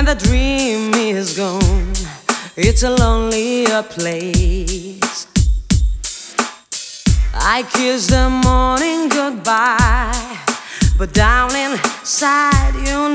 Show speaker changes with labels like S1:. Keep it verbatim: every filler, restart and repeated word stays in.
S1: the dream is gone, it's a lonelier place. I kiss the morning goodbye, but down inside you